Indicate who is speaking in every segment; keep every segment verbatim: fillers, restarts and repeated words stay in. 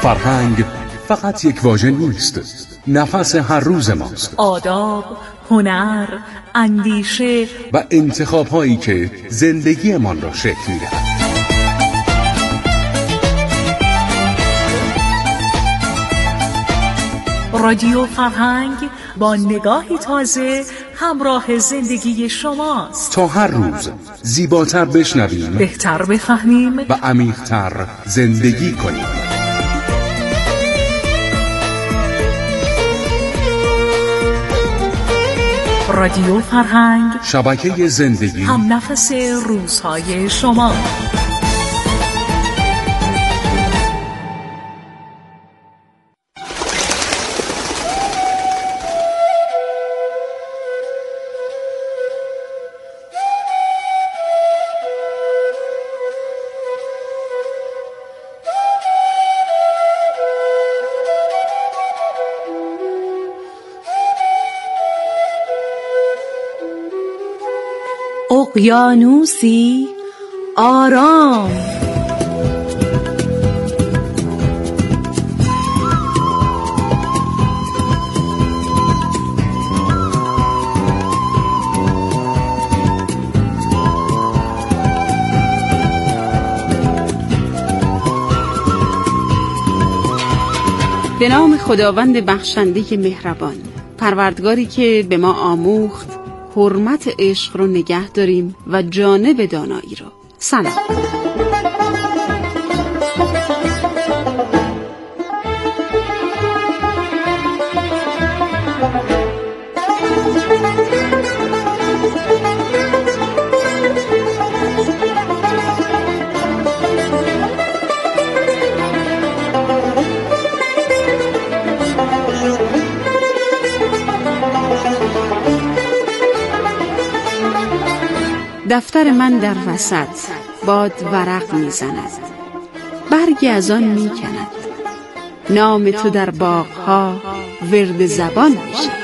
Speaker 1: فرهنگ فقط یک واژه نیست، نفس هر روز ماست.
Speaker 2: آداب، هنر، اندیشه
Speaker 1: و انتخاب هایی که زندگیمان را شکل می‌دهد.
Speaker 2: رادیو فرهنگ با نگاهی تازه همراه زندگی شماست، تا
Speaker 1: هر روز زیباتر بشنویم،
Speaker 2: بهتر بفهمیم
Speaker 1: و عمیق‌تر زندگی کنیم.
Speaker 2: رادیو فرهنگ،
Speaker 1: شبکه زندگی،
Speaker 2: هم نفس روزهای شما.
Speaker 3: اقیانوسی آرام،
Speaker 4: به نام خداوند بخشنده مهربان، پروردگاری که به ما آموخت حرمت عشق رو نگه داریم و جانب دانایی رو. سلام. دفتر من در وسط باد ورق می زند، برگی از آن می کند، نام تو در باغها ورد زبان می شود.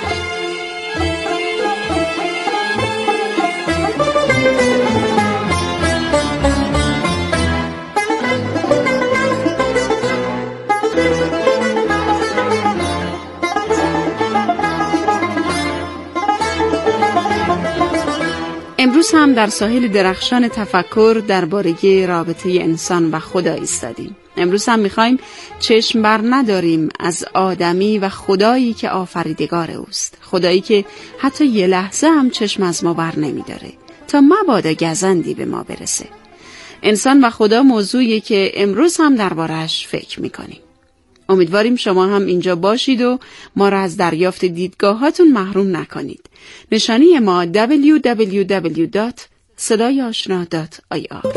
Speaker 4: امروز هم در ساحل درخشان تفکر درباره رابطه انسان و خدا ایستادیم. امروز هم می‌خوایم چشم بر نداریم از آدمی و خدایی که آفریدگار اوست، خدایی که حتی یه لحظه هم چشم از ما بر نمی‌داره تا مبادا گزندی به ما برسه. انسان و خدا موضوعی که امروز هم درباره‌اش فکر می‌کنیم. امیدواریم شما هم اینجا باشید و ما را از دریافت دیدگاهاتون محروم نکنید. نشانی ما دبلیو دبلیو دبلیو دات صدای آشنا دات آی آر.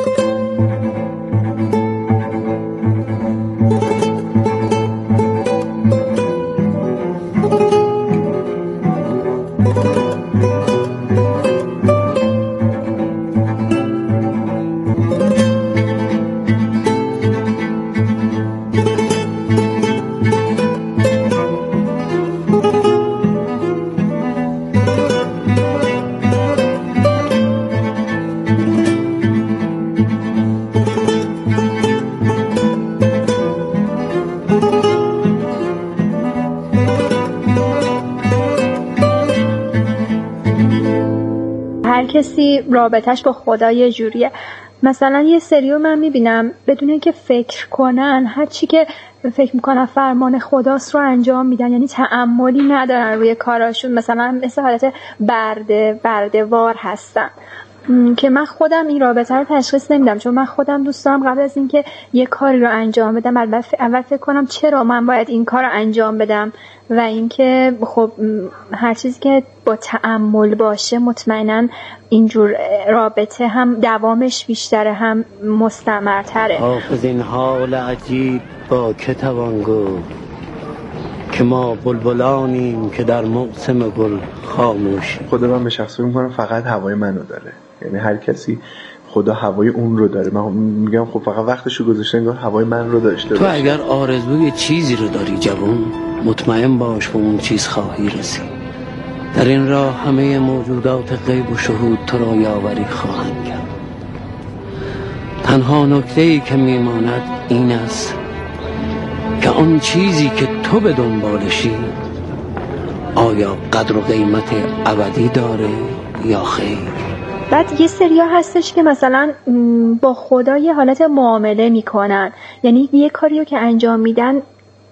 Speaker 5: کسی رابطش با خدا یه جوریه. مثلا یه سریو من میبینم بدون اینکه فکر کنن هر چی که فکر میکنن فرمان خداست رو انجام میدن، یعنی تأملی ندارن روی کاراشون، مثلا مثل حالت برده بردهوار هستن که من خودم این رابطه رو تشخیص نمیدم، چون من خودم دوست دارم قبل از اینکه یه کاری رو انجام بدم اول فکر کنم چرا من باید این کار رو انجام بدم و اینکه خب هر چیزی که با تأمل باشه مطمئنا اینجور رابطه هم دوامش بیشتره هم مستمرتره.
Speaker 6: حافظ این حال عجیب با که توان گفت که ما بلبلانیم که در موسم گل خاموشیم.
Speaker 7: خدا من به شخصه میکنم فقط هوای منو داره، یعنی هر کسی خدا هوای اون رو داره. من میگم خب فقط وقتشو گذاشته انگار هوای من رو داشته
Speaker 6: تو
Speaker 7: باشه.
Speaker 6: اگر آرزوی چیزی رو داری جوان، مطمئن باش به اون چیز خواهی رسید. در این راه همه موجودات غیب و شهود تو را یاوری خواهند کرد. تنها نکته‌ای که میماند این است که آن چیزی که تو به دنبالشی آیا قدر و قیمت ابدی داره یا خیر؟
Speaker 5: بعد یه سریا هستش که مثلا با خدا یه حالت معامله میکنن، یعنی یه کاریو که انجام میدن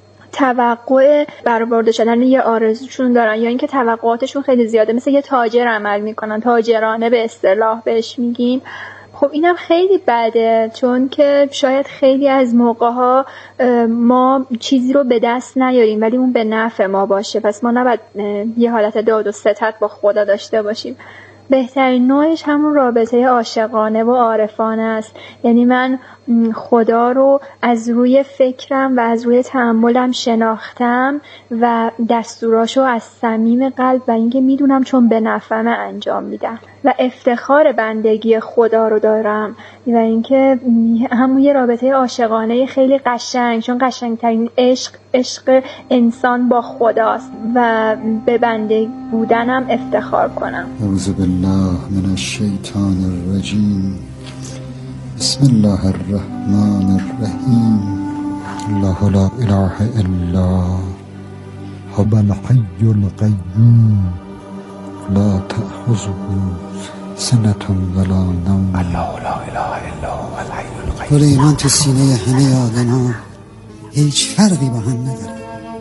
Speaker 5: توقع برآورده شدن یه آرزوشون دارن یا اینکه توقعاتشون خیلی زیاده، مثل یه تاجر عمل میکنن، تاجرانه به اصطلاح بهش میگیم. خب اینم خیلی بده، چون که شاید خیلی از موقعها ما چیزی رو به دست نیاریم ولی اون به نفع ما باشه، پس ما نباید یه حالت داد و ستد با خدا داشته باشیم. بهترین نوعش همون رابطه عاشقانه و عارفانه است، یعنی من خدا رو از روی فکرم و از روی تأملم شناختم و دستوراشو از صمیم قلب و اینکه میدونم چون به نفعم انجام میدم و افتخار بندگی خدا رو دارم و اینکه همون یه رابطه عاشقانه خیلی قشنگ، چون قشنگترین عشق عشق انسان با خداست و به بنده بودنم افتخار کنم.
Speaker 8: اعوذ بالله من الشیطان الرجیم. بسم الله الرحمن الرحیم. الله لا اله الا هو الحی القیوم لا تأخذه سنة ولا نوم.
Speaker 1: الله لا اله الا هو الحی القیوم.
Speaker 8: گل ایمان تو سینه همه آدم ها هیچ فرقی با هم نداره،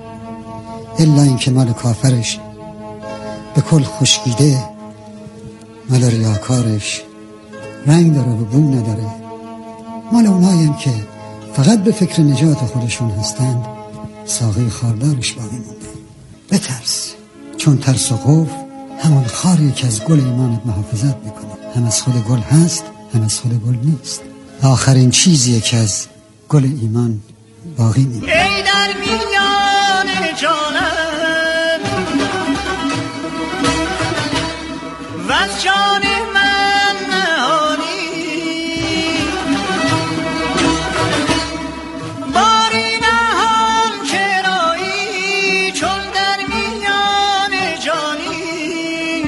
Speaker 8: الا اینکه مال کافرش به کل خشکیده، مال ریاکارش رنگ داره و بو نداره، مال اوناییم که فقط به فکر نجات خودشون هستند ساقی خاردارش باقی مونده. بترس، چون ترس و خوف همون خاریه که از گل ایمانت محافظت میکنه، هم از خود گل هست هم از خود گل نیست. آخرین چیزیه که از گل ایمان باقی مونده.
Speaker 9: ای در میان جانم و از جان من نهانی، باری نهان کرایی چون در میان جانی،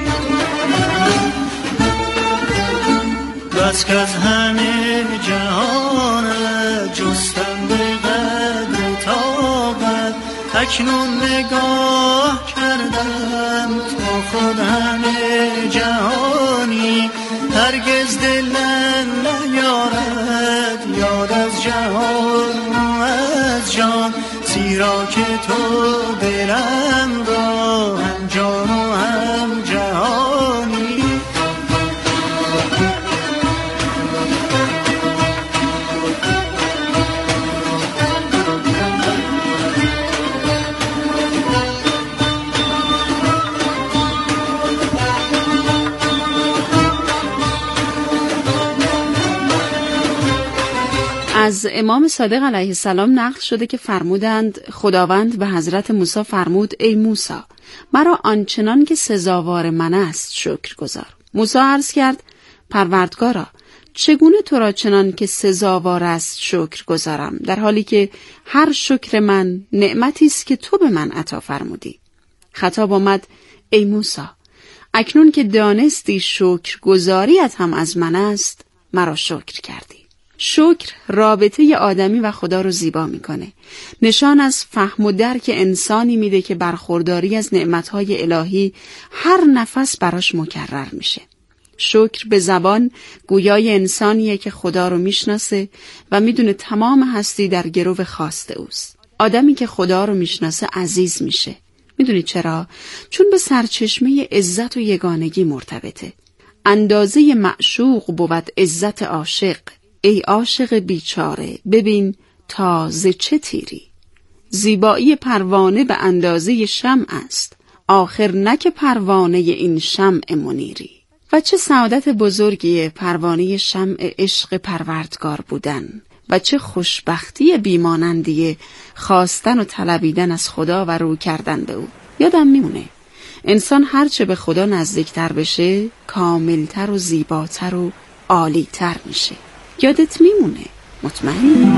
Speaker 9: بس که از همه جهان جستم به قدر طاقت، اکنون نگاه کردم تا خود همه جهانی، هرگز دلم نیارد یاد از جهان و از جان، زیرا که تو دلم را هم جان و هم جهانی.
Speaker 4: از امام صادق علیه السلام نقل شده که فرمودند خداوند به حضرت موسی فرمود ای موسی مرا آنچنان که سزاوار من است شکر گزار. موسی عرض کرد پروردگارا چگونه تو را چنان که سزاوار است شکر گزارم، در حالی که هر شکر من نعمتی است که تو به من عطا فرمودی. خطاب آمد ای موسی اکنون که دانستی شکر گزاریت هم از من است مرا شکر کردی. شکر رابطه آدمی و خدا رو زیبا میکنه. نشان از فهم و درک انسانی میده که برخورداری از نعمتهای الهی هر نفس براش مکرر میشه. شکر به زبان گویای انسانیه که خدا رو میشناسه و میدونه تمام هستی در گرو خواست اوست. آدمی که خدا رو میشناسه عزیز میشه. میدونی چرا؟ چون به سرچشمه عزت و یگانگی مرتبطه. اندازه معشوق بود عزت عاشق. ای عاشق بیچاره ببین تا ز چه تیری. زیبایی پروانه به اندازه شمع است، آخر نه که پروانه این شمع منیری. و چه سعادت بزرگی پروانه شمع عشق پروردگار بودن و چه خوشبختی بیمانندی خواستن و طلبیدن از خدا و رو کردن به او. یادم میمونه انسان هرچه به خدا نزدیکتر بشه کاملتر و زیباتر و عالیتر میشه. یادت میمونه مطمئنی؟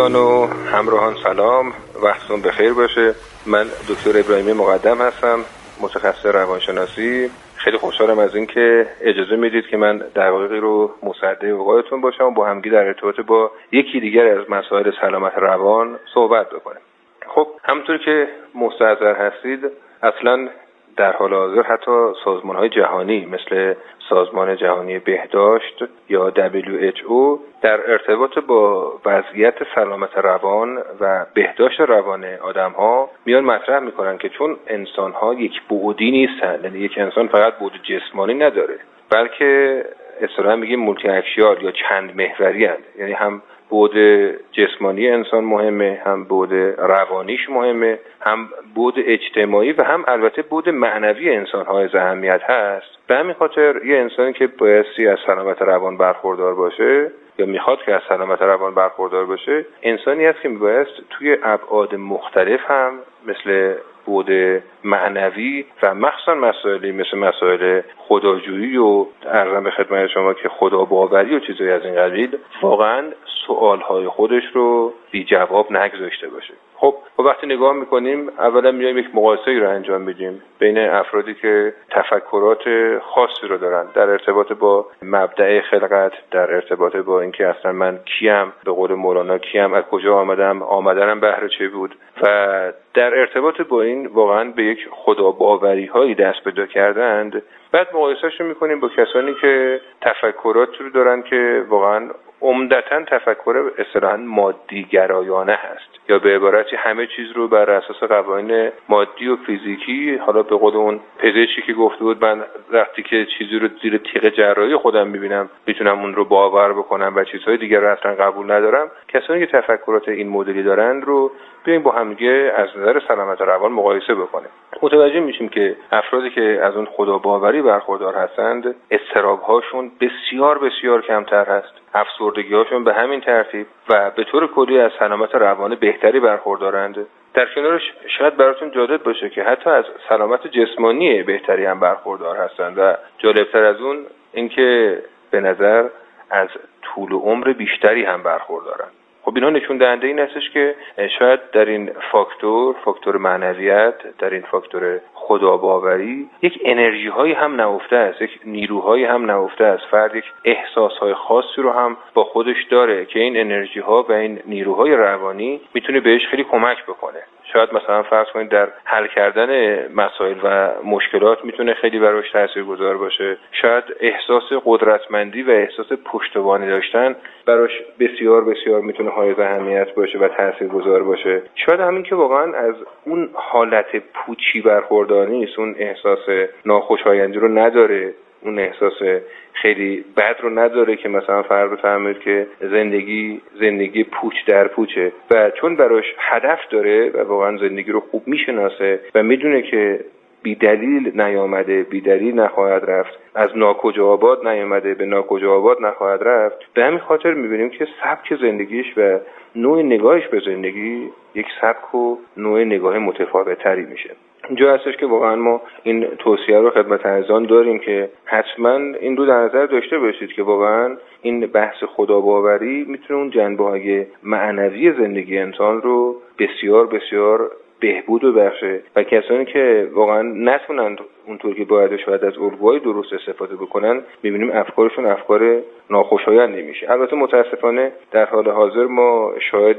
Speaker 10: دوستان و همراهان سلام، وقتتون بخیر باشه. من دکتر ابراهیمی مقدم هستم، متخصص روانشناسی. خیلی خوشحالم از این که اجازه میدید که من دقایقی رو مصدق وقایتون باشم و با همگی در ارتباط با یکی دیگر از مسائل سلامت روان صحبت بکنیم. خب همونطور که مستحضر هستید، اصلا در حال حاضر حتی سازمان‌های جهانی مثل سازمان جهانی بهداشت یا دبلیو اچ او در ارتباط با وضعیت سلامت روان و بهداشت روان آدم‌ها میان مطرح میکنن که چون انسان‌ها یک بعدی نیستن، یعنی یک انسان فقط بعد جسمانی نداره، بلکه اصطلاحاً میگیم مولتی اکشیال یا چند محوری هست، یعنی هم بعد جسمانی انسان مهمه، هم بعد روانیش مهمه، هم بعد اجتماعی و هم البته بعد معنوی انسان های اهمیت هست. به همین خاطر یه انسانی که بایستی از سلامت روان برخوردار باشه یا میخواد که از سلامت روان برخوردار باشه، انسانی است که میبایست توی ابعاد مختلف هم مثل بعد معنوی و مخصوصا مسائلی مثل مسائل خداجویی و عرضم به خدمت شما که خدا باوری و چیزایی از این قبیل واقعا سوالهای خودش رو بی جواب نگذاشته باشه. خب ما وقتی نگاه میکنیم اولا میایم یک مقایسه‌ای رو انجام میدیم بین افرادی که تفکرات خاصی رو دارن در ارتباط با مبدأ خلقت، در ارتباط با اینکه اصلا من کیم، به قول مولانا کیم، از کجا آمدم، آمدنم بهر چه بود، و در ارتباط با این واقعا به یک خدا باوری هایی دست پیدا کردند. بعد مقایسه‌اش رو میکنیم با کسانی که تفکرات رو دارن که واقعا عمدتاً تفکر اصطلاحاً مادی گرایانه هست، یا به عبارتی همه چیز رو بر اساس قوانین مادی و فیزیکی، حالا به قول اون پزشکی که گفته بود من وقتی که چیزی رو زیر تیغ جراحی خودم میبینم میتونم اون رو باور بکنم و چیزهای دیگر رو اصلا قبول ندارم. کسانی که تفکرات این مدلی دارن رو بیایم با هم دیگه از نظر سلامت روان مقایسه بکنیم. متوجه میشیم که افرادی که از اون خدا باوری برخوردار هستند اضطراب‌هاشون بسیار بسیار کمتر هست، افسردگی‌هاشون به همین ترتیب و به طور کلی از سلامت روان بهتری برخوردارند. در کنارش شاید براتون جالب باشه که حتی از سلامت جسمانی بهتری هم برخوردار هستند و جالبتر از اون اینکه به نظر از طول عمر بیشتری هم برخوردارند. خب اینا نشون دهنده این هستش که شاید در این فاکتور، فاکتور معنویت، در این فاکتور خداباوری یک انرژی هایی هم نهفته است، یک نیروهایی هم نهفته است. فرد یک احساس های خاصی رو هم با خودش داره که این انرژی ها و این نیروهای روانی میتونه بهش خیلی کمک بکنه. شاید مثلا فرض کنید در حل کردن مسائل و مشکلات میتونه خیلی براش تاثیرگذار باشه. شاید احساس قدرتمندی و احساس پشتوانه داشتن براش بسیار بسیار میتونه حائز اهمیت باشه و تاثیرگذار باشه. شاید همین که واقعا از اون حالت پوچی برخوردار نیست، اون احساس ناخوشایندی رو نداره، اون احساس خیلی بد رو نداره که مثلا فرد بفهمید که زندگی زندگی پوچ در پوچه، و چون براش هدف داره و واقعا زندگی رو خوب میشناسه و میدونه که بی دلیل نیامده، بی دلیل نخواهد رفت، از ناکجا آباد نیامده، به ناکجا آباد نخواهد رفت. به همین خاطر میبینیم که سبک زندگیش و نوع نگاهش به زندگی یک سبک و نوع نگاه متفاوت تری میشه. اینجا هستش که واقعا ما این توصیه رو خدمت عزیزان داریم که حتما این رو در نظر داشته باشید که واقعا این بحث خداباوری میتونه اون جنبه‌های معنوی زندگی انسان رو بسیار بسیار بهبود ببخشه و کسانی که واقعا نتونن اونطور که باید شاید از الگوهای درست استفاده بکنن، میبینیم افکارشون افکار ناخوشایندی میشه. البته متاسفانه در حال حاضر ما شاهد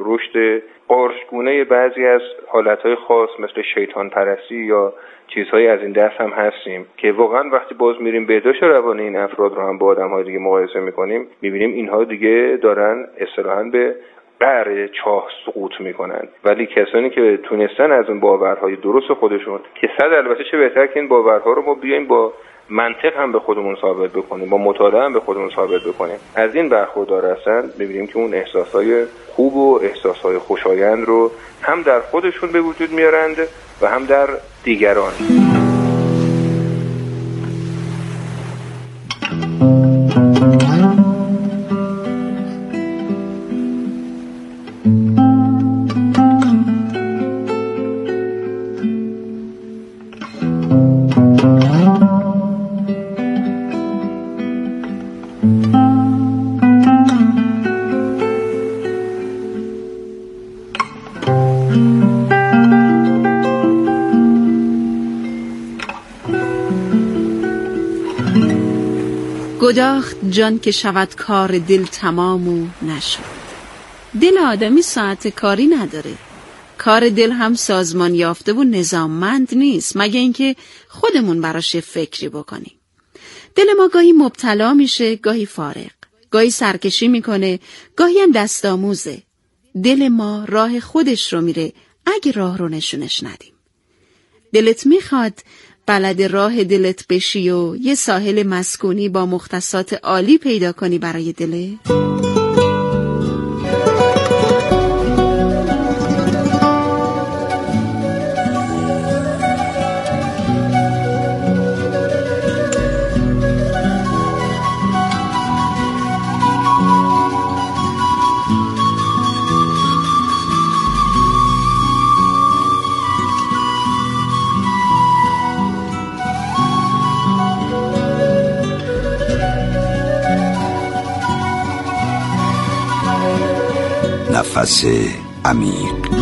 Speaker 10: رشد قارچگونه بعضی از حالتهای خاص مثل شیطان پرستی یا چیزهایی از این دست هم هستیم که واقعا وقتی باز میریم بهداشت روانی این افراد رو هم با آدم‌های دیگه مقایسه میکنیم، میبینیم اینها دیگه دارن اصطلاحاً به قعر چاه سقوط میکنن. ولی کسانی که تونستن از اون باورهای درست خودشون که صد البته چه بهتر که این باورها رو ما بیایم با منطق هم به خودمون ثابت بکنیم، با مطالعه هم به خودمون ثابت بکنیم، از این برخوردار هستن، میبینیم که اون احساسهای خوب و احساسهای خوشایند رو هم در خودشون به وجود میارند و هم در دیگران.
Speaker 4: گداخت جان که شود کار دل تمام و نشد. دل آدمی ساعت کاری نداره. کار دل هم سازمان یافته و نظاممند نیست، مگه اینکه خودمون براش فکری بکنیم. دل ما گاهی مبتلا میشه، گاهی فارغ، گاهی سرکشی میکنه، گاهی هم دست آموزه. دل ما راه خودش رو میره اگه راه رو نشونش ندیم. دلت میخواد بلد راه دلت بشی و یه ساحل مسکونی با مختصات عالی پیدا کنی برای دلت؟
Speaker 11: نفس عمیق.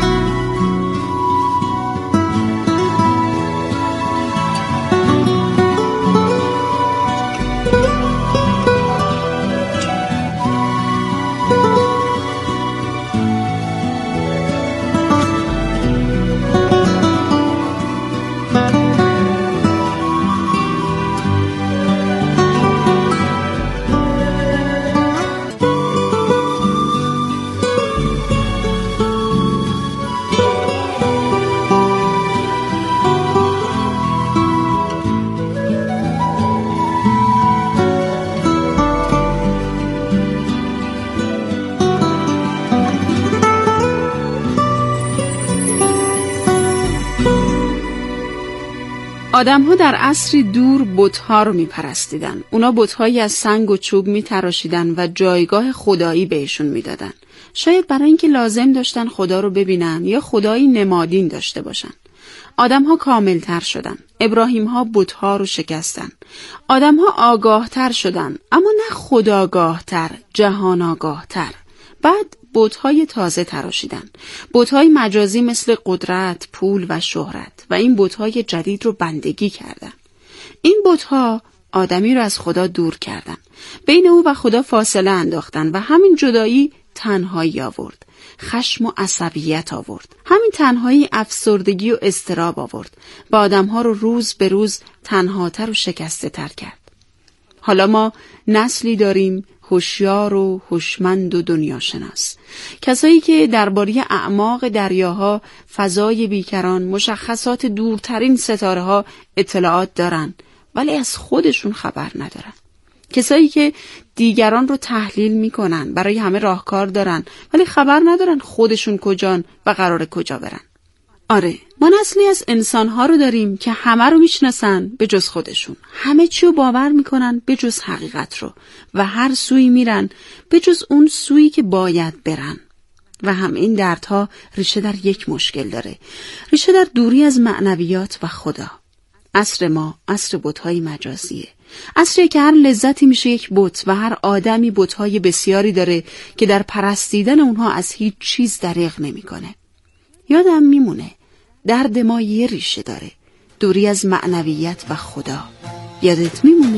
Speaker 4: آدم‌ها در عصری دور بت‌ها رو می‌پرستیدن. اونا بت‌هایی از سنگ و چوب می‌تراشیدن و جایگاه خدایی بهشون می‌دادن. شاید برای اینکه لازم داشتن خدا رو ببینن یا خدایی نمادین داشته باشن. آدم‌ها کامل‌تر شدن. ابراهیم‌ها بت‌ها رو شکستن. آدم‌ها آگاه‌تر شدن، اما نه خداگاه‌تر، جهان آگاه‌تر. بعد بت‌های تازه تراشیدن. بت‌های مجازی مثل قدرت، پول و شهرت، و این بت‌های جدید رو بندگی کردن. این بت‌ها آدمی رو از خدا دور کردن. بین او و خدا فاصله انداختن و همین جدایی تنهایی آورد. خشم و عصبیت آورد. همین تنهایی افسردگی و اضطراب آورد. با آدم‌ها رو روز به روز تنهاتر و شکسته تر کرد. حالا ما نسلی داریم هوشیار و هوشمند و دنیاشناس، کسایی که درباره اعماق دریاها، فضای بیکران، مشخصات دورترین ستاره‌ها اطلاعات دارن، ولی از خودشون خبر ندارن. کسایی که دیگران رو تحلیل میکنن، برای همه راهکار دارن، ولی خبر ندارن خودشون کجان و قراره کجا برن. آره، ما نسلی از انسان‌ها رو داریم که همه رو میشناسن به جز خودشون، همه چی رو باور میکنن به جز حقیقت رو، و هر سوی میرن به جز اون سویی که باید برن. و هم این دردها ریشه در یک مشکل داره، ریشه در دوری از معنویات و خدا. عصر ما عصر بت‌های مجازیه، عصری که هر لذتی میشه یک بت و هر آدمی بت‌های بسیاری داره که در پرستیدن اونها از هیچ چیز دریغ نمیکنه. یادم میمونه درد ما یه ریشه داره، دوری از معنویت و خدا. یادت میمونه؟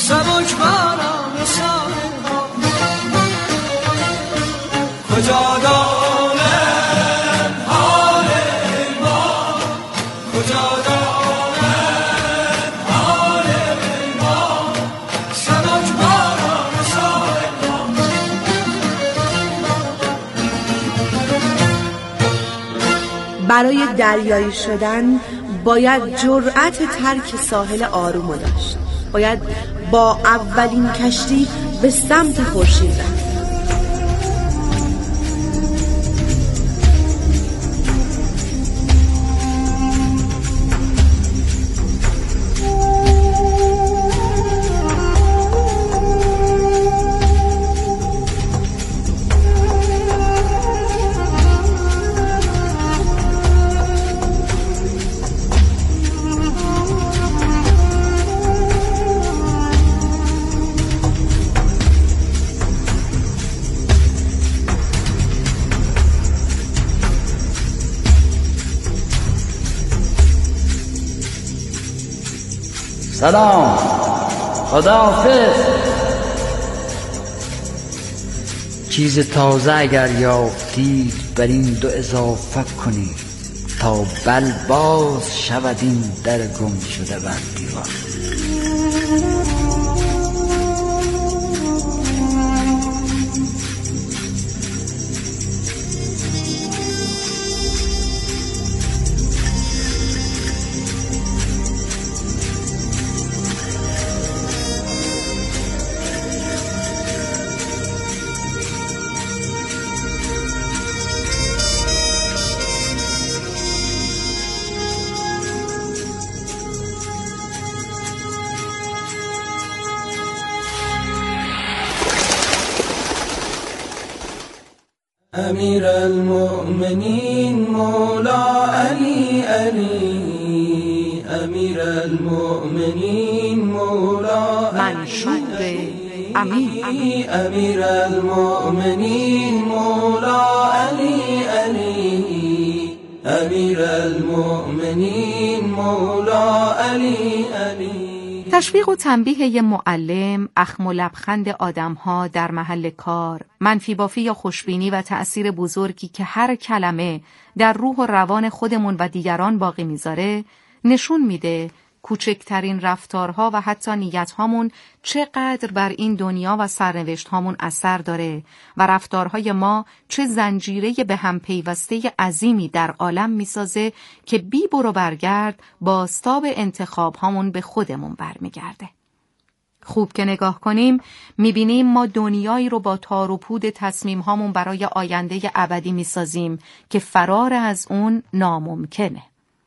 Speaker 9: سبک باران ساحل ها کجا دانند حال ما کجا دانند حال ما سبک باران ساحل ها.
Speaker 3: برای دریایی شدن باید جرأت ترک ساحل آرومو داشت. باید با اولین کشتی به سمت خورشید رفت.
Speaker 6: سلام، خداحافظ. چیز تازه اگر یافتید بر این دو اضافه کنید تا بل باز شود این در گم شده بر دیوار.
Speaker 9: امیر المؤمنین مولا علی علی امیر المؤمنین مولا
Speaker 2: منشور امیر
Speaker 9: امیر المؤمنین مولا علی علی امیر المؤمنین مولا علی علی.
Speaker 2: تشویق و تنبیه ی معلم، اخم و لبخند آدم‌ها در محل کار، منفی بافی یا خوشبینی و تأثیر بزرگی که هر کلمه در روح و روان خودمون و دیگران باقی میذاره نشون میده کوچکترین رفتارها و حتی نیت‌هامون چقدر بر این دنیا و سرنوشت‌هامون اثر داره و رفتارهای ما چه زنجیره به هم پیوسته عظیمی در عالم میسازه که بی برو برگرد بازتاب انتخاب‌هامون به خودمون برمیگرده. خوب که نگاه کنیم میبینیم ما دنیایی رو با تار و پود تصمیم‌هامون برای آینده ابدی میسازیم که فرار از اون ناممکنه.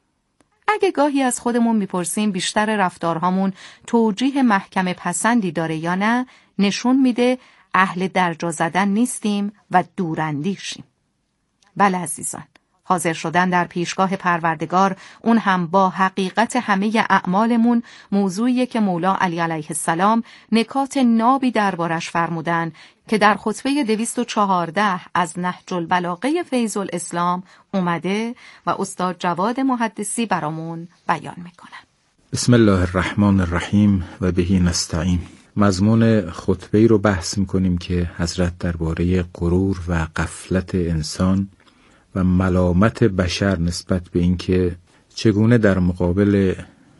Speaker 2: اگه گاهی از خودمون میپرسیم بیشتر رفتارهامون توجیه محکم پسندی داره یا نه، نشون میده اهل درجا زدن نیستیم و دوراندیشیم. بله عزیزان، حاضر شدن در پیشگاه پروردگار، اون هم با حقیقت همه اعمالمون، موضوعیه که مولا علی علیه السلام نکات نابی دربارش فرمودن که در خطبه دویست و چهارده از نهج البلاغه فیض الاسلام اومده و استاد جواد محدثی برامون بیان میکنن.
Speaker 12: بسم الله الرحمن الرحیم و بهی نستعین. مضمون خطبه رو بحث میکنیم که حضرت درباره غرور و غفلت انسان و ملامت بشر نسبت به اینکه چگونه در مقابل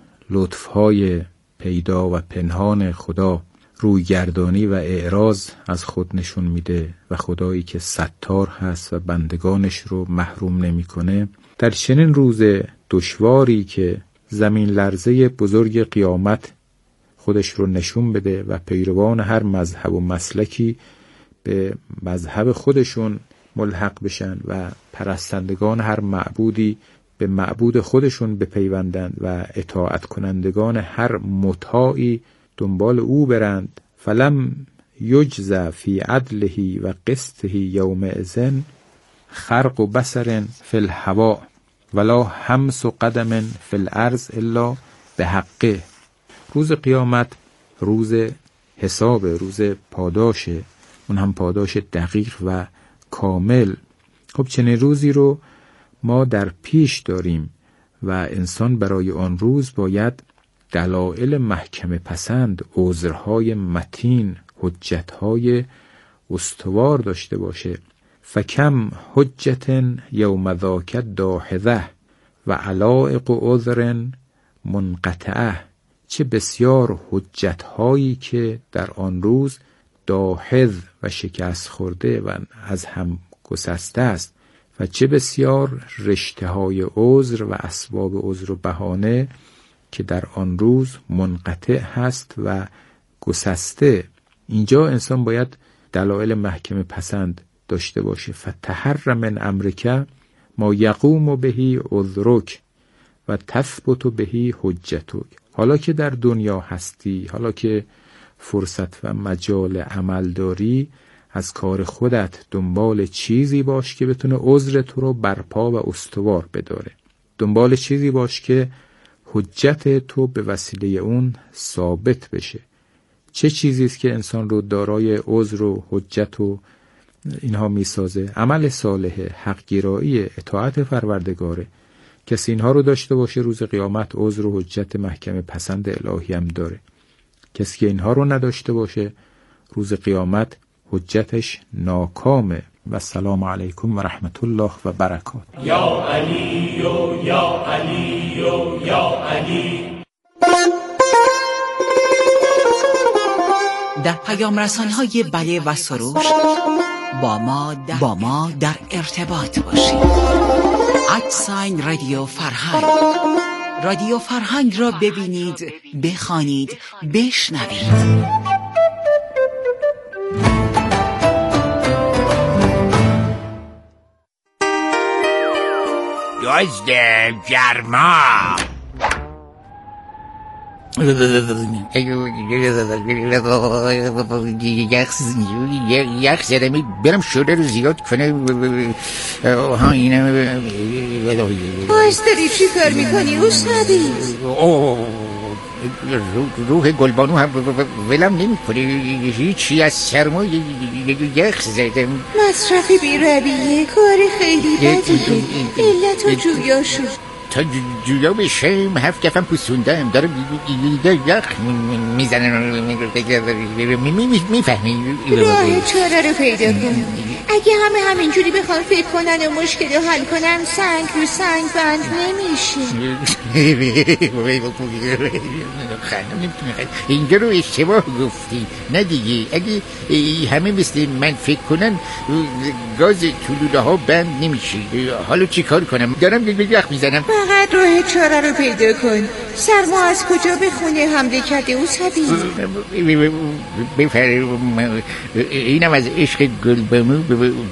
Speaker 12: لطفهای پیدا و پنهان خدا رویگردانی و اعراض از خود نشون میده و خدایی که ستار هست و بندگانش رو محروم نمیکنه، در چنین روز دشواری که زمین لرزه بزرگ قیامت خودش رو نشون بده و پیروان هر مذهب و مسلکی به مذهب خودشون ملحق بشن و پرستندگان هر معبودی به معبود خودشون بپیوندند و اطاعت کنندگان هر مطاعی دنبال او برند. فلم یجز فی عدله و قسطه یومئذ خرق و بصر فی الهوا ولا همس و قدم فی الارض الا به حقه. روز قیامت روز حساب، روز پاداشه، اون هم پاداش دقیق و کامل. خب چنین روزی رو ما در پیش داریم و انسان برای آن روز باید دلایل محکمه پسند، عذرهای متین، حجتهای استوار داشته باشه. فکم حجت یوم ذاک داحضه و علائق عذر منقطعه. چه بسیار حجتهایی که در آن روز داحض و شکست خورده و از هم گسسته است و چه بسیار رشته های عذر و اسباب عذر و بهانه که در آن روز منقطع هست و گسسته. اینجا انسان باید دلایل محکمه پسند داشته باشه. فتحر من امرک ما یقوم بهی عذرک و تثبت بهی حجتک. حالا که در دنیا هستی، حالا که فرصت و مجال عمل داری، از کار خودت دنبال چیزی باش که بتونه عذر تو رو برپا و استوار بداره. دنبال چیزی باش که حجت تو به وسیله اون ثابت بشه. چه چیزی است که انسان رو دارای عذر و حجت و اینها میسازه؟ عمل صالح، حقگرایی، اطاعت پروردگاره. کسی اینها رو داشته باشه روز قیامت عذر و حجت محکمه پسند الهی هم داره. کسی که اینها رو نداشته باشه روز قیامت حجتش ناکامه. و السلام علیکم و رحمت الله و برکاته.
Speaker 9: یا علی و یا علی و یا علی.
Speaker 13: در پیام رسان‌های بله و سروش با ما در, با ما در ارتباط باشید. ادساین رادیو فرهنگ. رادیو فرهنگ را ببینید، بخوانید، بشنوید.
Speaker 14: دزد گرما. یخ زدم برم شده رو زیاد کنه. ها اینم
Speaker 15: باز داری چی کار میکنی استادی؟
Speaker 14: روح گلبانو هم ولم نمی کنه. هیچی از سرما یخ زدم.
Speaker 15: مصرف بی رویه کار خیلی بدیه. علت و جویا شد.
Speaker 14: تا جویا بشم هفت کفم پوسوندم داره یخ میزنن. میفهمی؟
Speaker 15: راه چاره رو پیدا کن. اگه همه همینجوری بخوان فکر کنن و مشکل رو حل کنن سنگ رو سنگ بند نمیشه.
Speaker 14: خانم نمیتونه اینجا رو اشتباه گفتی. نه دیگه اگه همه مثل من فکر کنن گاز طلوله ها بند نمیشه. حالا چی کار کنم؟ دارم یخ میزنم.
Speaker 15: فقط راه چاره رو پیدا کن. سرما از کجا به خونه حمله کرده او سبی؟
Speaker 14: بفرم اینم از عشق گلبانو.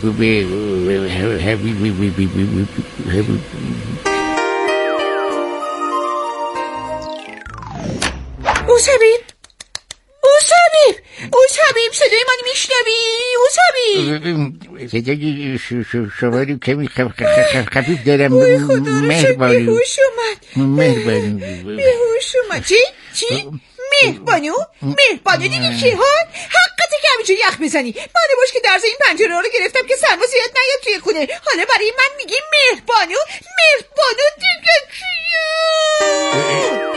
Speaker 15: او سبیب او سبیب او سبیب صدای من میشنوی؟ او سبیب
Speaker 14: صدای شما رو کمی خفیف دارم.
Speaker 15: مهربانو بیهوش اومد.
Speaker 14: مهربانو
Speaker 15: بیهوش اومد. چی؟ چی؟ مهربانو؟ مهربانو دیدی که ها؟ حقته که همینجوری یخ میزنی. مانه باش که درز این پنجره رو گرفتم که سرما زیاد نیاد توی خونه. حالا برای من میگی مهربانو؟ مهربانو دیگه چیه؟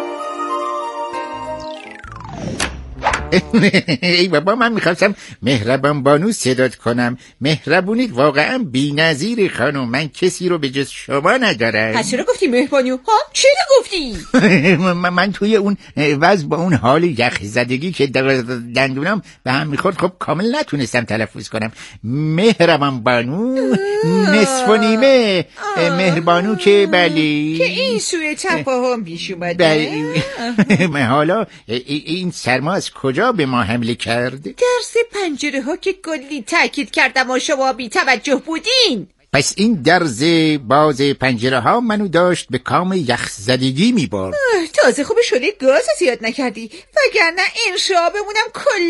Speaker 14: ای بابا من میخواستم مهربان بانو صدات کنم. مهربونیت واقعا بی‌نظیره خانم. من کسی رو به جز شما ندارم.
Speaker 15: پس چرا گفتی مهربانو؟ ها چرا گفتی؟
Speaker 14: من توی اون وضع با اون حال یخ زدگی که دندونم به هم میخورد خب کامل نتونستم تلفظ کنم. مهربان بانو نصف و نیمه. مهربانو که بله
Speaker 15: که این سوی تفاهم پیش اومده.
Speaker 14: حالا این سرما از کجا به ما حمله کرد؟
Speaker 15: درس پنجره ها که کلی تاکید کردم و شما بی توجه بودین.
Speaker 14: پس این درز باز پنجره ها منو داشت به کام یخ زدگی میبرد.
Speaker 15: تازه خوب شده گاز زیاد نکردی وگرنه این شابمونم کل